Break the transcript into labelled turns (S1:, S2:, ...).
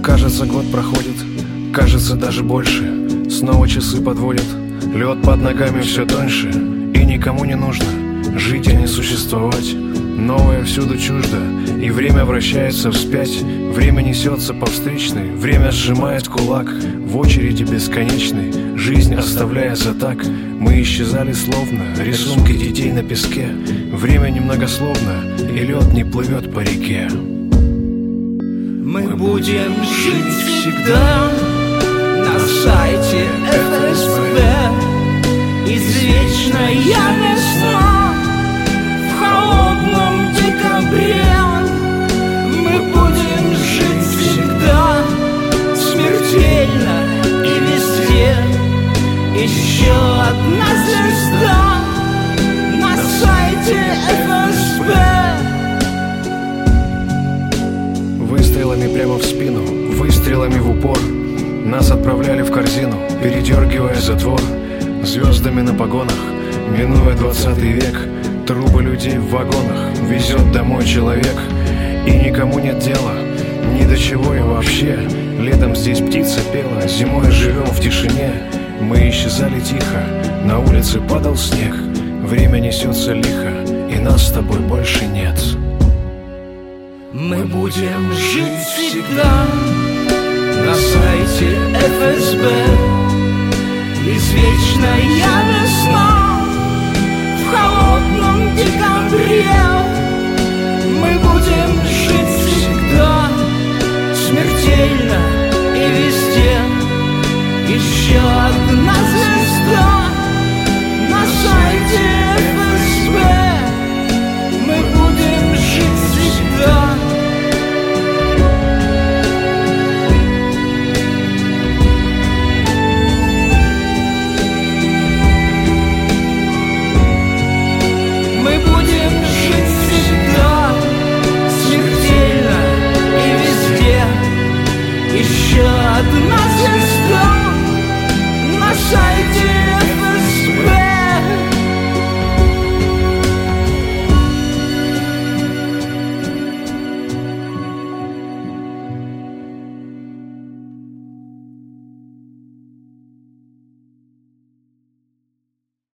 S1: Кажется, год проходит, кажется, даже больше. Снова часы подводят, лед под ногами все тоньше. И никому не нужно жить, а не существовать. Новое всюду чуждо, и время вращается вспять. Время несется по встречной, время сжимает кулак в очереди бесконечной, жизнь оставляя за так. Мы исчезали словно рисунки детей на песке. Время немногословно, и лед не плывет по реке.
S2: Мы будем жить всегда на сайте ФСБ. Извечная весна в холодном декабре. Мы будем жить всегда смертельно и везде. Еще одна звезда на сайте ФСБ.
S1: Выстрелами прямо в спину, выстрелами в упор нас отправляли в корзину, передергивая затвор. Звездами на погонах, минуя 20 век, трубы людей в вагонах везет домой человек. И никому нет дела ни до чего и вообще. Летом здесь птица пела, зимой живем в тишине. Мы исчезали тихо, на улице падал снег. Время несется лихо, и нас с тобой больше нет.
S2: Мы будем жить всегда на сайте ФСБ. Извечная весна в холодном декабре. Мы будем жить всегда смертельно и везде. Еще одна звезда на сайте ФСБ. Мы будем жить всегда. Мы будем жить всегда смертельно и везде. Еще одна звезда на сайте